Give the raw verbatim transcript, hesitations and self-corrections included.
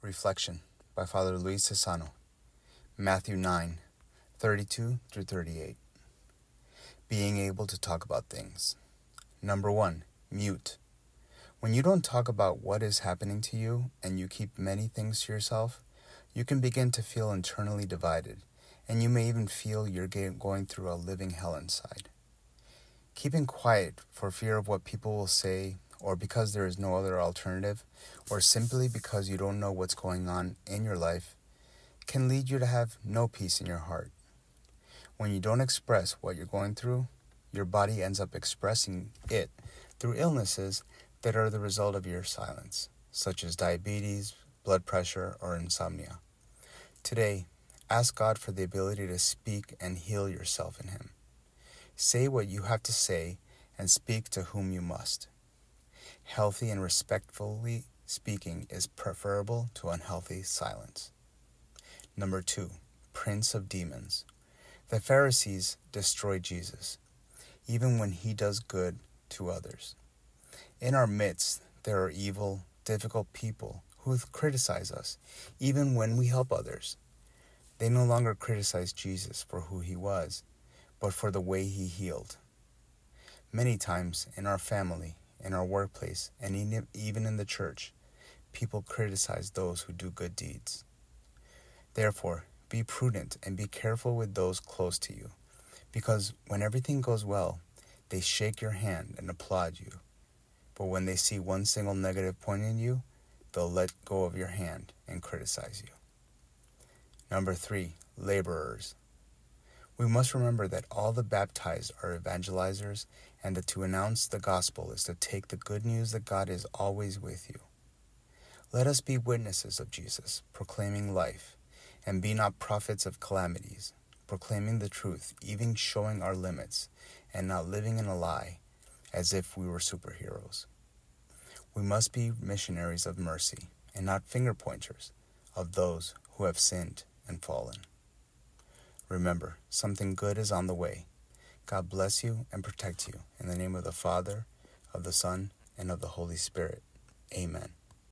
Reflection by Father Luis Cesano, Matthew nine, thirty-two through thirty-eight. Being able to talk about things. Number one, mute. When you don't talk about what is happening to you and you keep many things to yourself, you can begin to feel internally divided, and you may even feel you're going through a living hell inside. Keeping quiet for fear of what people will say, or because there is no other alternative, or simply because you don't know what's going on in your life, can lead you to have no peace in your heart. When you don't express what you're going through, your body ends up expressing it through illnesses that are the result of your silence, such as diabetes, blood pressure, or insomnia. Today, ask God for the ability to speak and heal yourself in Him. Say what you have to say and speak to whom you must. Healthy and respectfully speaking is preferable to unhealthy silence. Number two, Prince of Demons. The Pharisees destroyed Jesus, even when He does good to others. In our midst, there are evil, difficult people who criticize us, even when we help others. They no longer criticize Jesus for who He was, but for the way He healed. Many times in our family, in our workplace, and even in the church, people criticize those who do good deeds. Therefore, be prudent and be careful with those close to you, because when everything goes well, they shake your hand and applaud you. But when they see one single negative point in you, they'll let go of your hand and criticize you. Number three, laborers. We must remember that all the baptized are evangelizers, and that to announce the gospel is to take the good news that God is always with you. Let us be witnesses of Jesus, proclaiming life, and be not prophets of calamities, proclaiming the truth, even showing our limits, and not living in a lie, as if we were superheroes. We must be missionaries of mercy, and not finger pointers of those who have sinned and fallen. Remember, something good is on the way. God bless you and protect you. In the name of the Father, of the Son, and of the Holy Spirit. Amen.